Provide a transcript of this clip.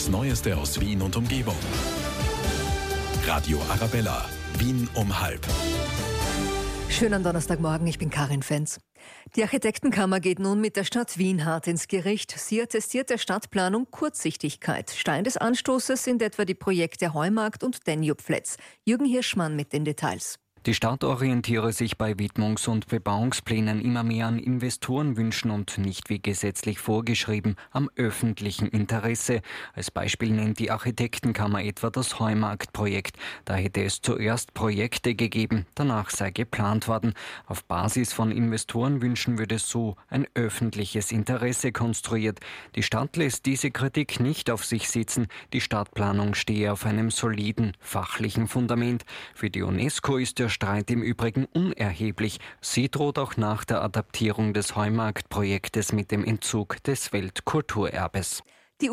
Das Neueste aus Wien und Umgebung. Radio Arabella, Wien um 12:30. Schönen Donnerstagmorgen, ich bin Karin Fenz. Die Architektenkammer geht nun mit der Stadt Wien hart ins Gericht. Sie attestiert der Stadtplanung Kurzsichtigkeit. Stein des Anstoßes sind etwa die Projekte Heumarkt und Danube-Flats. Jürgen Hirschmann mit den Details. Die Stadt orientiere sich bei Widmungs- und Bebauungsplänen immer mehr an Investorenwünschen und nicht wie gesetzlich vorgeschrieben am öffentlichen Interesse. Als Beispiel nennt die Architektenkammer etwa das Heumarkt-Projekt. Da hätte es zuerst Projekte gegeben, danach sei geplant worden. Auf Basis von Investorenwünschen würde so ein öffentliches Interesse konstruiert. Die Stadt lässt diese Kritik nicht auf sich sitzen. Die Stadtplanung stehe auf einem soliden fachlichen Fundament. Für die UNESCO ist der Streit im Übrigen unerheblich. Sie droht auch nach der Adaptierung des Heumarkt-Projektes mit dem Entzug des Weltkulturerbes.